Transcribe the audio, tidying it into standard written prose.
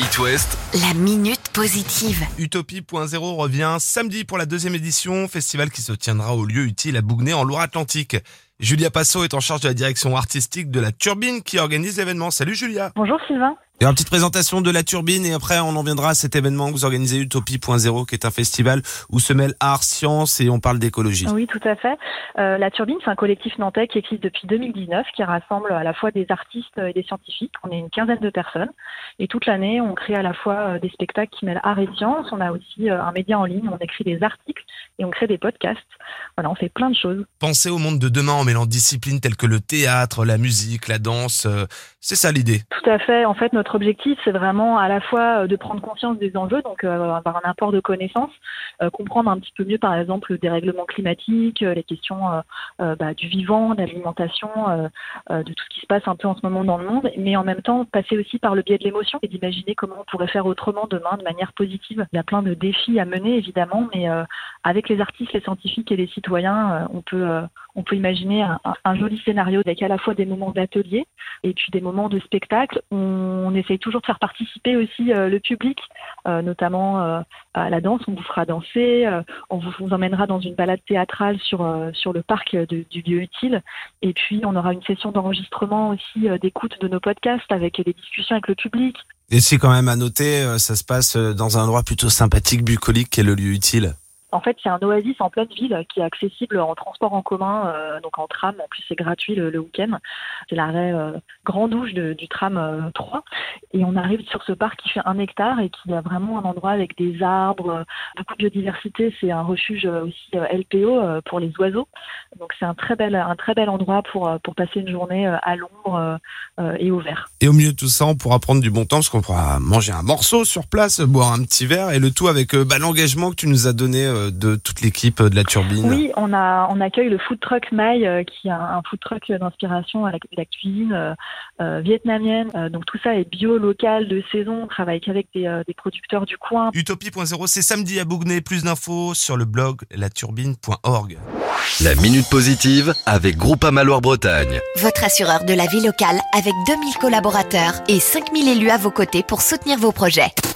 It West, La minute positive. Utopie.0 revient samedi pour la 2e édition, festival qui se tiendra au lieu utile à Bougnay en Loire-Atlantique. Julia Passot est en charge de la direction artistique de la Turbine qui organise l'événement. Salut Julia. Bonjour Sylvain. Et une petite présentation de la Turbine et après on en viendra à cet événement que vous organisez, Utopie.0, qui est un festival où se mêlent art, science et on parle d'écologie. Oui, tout à fait. La Turbine, c'est un collectif nantais qui existe depuis 2019, qui rassemble à la fois des artistes et des scientifiques. On est une quinzaine de personnes. Et toute l'année, on crée à la fois des spectacles qui mêlent art et science. On a aussi un média en ligne, on écrit des articles et on crée des podcasts. Voilà, on fait plein de choses. Pensez au monde de demain en mêlant disciplines telles que le théâtre, la musique, la danse. C'est ça l'idée. Tout à fait. En fait, notre objectif, c'est vraiment à la fois de prendre conscience des enjeux, donc avoir un apport de connaissances, comprendre un petit peu mieux, par exemple, le dérèglement climatique, les questions du vivant, de l'alimentation, de tout ce qui se passe un peu en ce moment dans le monde, mais en même temps, passer aussi par le biais de l'émotion et d'imaginer comment on pourrait faire autrement demain de manière positive. Il y a plein de défis à mener, évidemment, mais avec les artistes, les scientifiques et les citoyens, on peut imaginer un joli scénario avec à la fois des moments d'atelier et puis des moments de spectacle. On essaye toujours de faire participer aussi le public, notamment à la danse. On vous fera danser, on vous emmènera dans une balade théâtrale sur le parc du lieu utile. Et puis, on aura une session d'enregistrement aussi d'écoute de nos podcasts avec des discussions avec le public. Et c'est quand même à noter, ça se passe dans un endroit plutôt sympathique, bucolique, qui est le lieu utile. En fait, c'est un oasis en pleine ville qui est accessible en transport en commun, donc en tram. En plus, c'est gratuit le week-end. C'est l'arrêt Grand Douche du tram 3. Et on arrive sur ce parc qui fait 1 hectare et qui a vraiment un endroit avec des arbres, beaucoup de biodiversité. C'est un refuge aussi LPO pour les oiseaux. Donc, c'est un très bel endroit pour passer une journée à l'ombre et au vert. Et au milieu de tout ça, on pourra prendre du bon temps parce qu'on pourra manger un morceau sur place, boire un petit verre et le tout avec l'engagement que tu nous as donné de toute l'équipe de la Turbine. Oui, on accueille le food truck Mai, qui est un food truck d'inspiration à la cuisine vietnamienne. Donc tout ça est bio, local, de saison. On travaille qu'avec des producteurs du coin. Utopie.0, c'est samedi à Bougnay. Plus d'infos sur le blog laturbine.org. la minute positive avec Groupama Loire-Bretagne. Votre assureur de la vie locale avec 2000 collaborateurs et 5000 élus à vos côtés pour soutenir vos projets.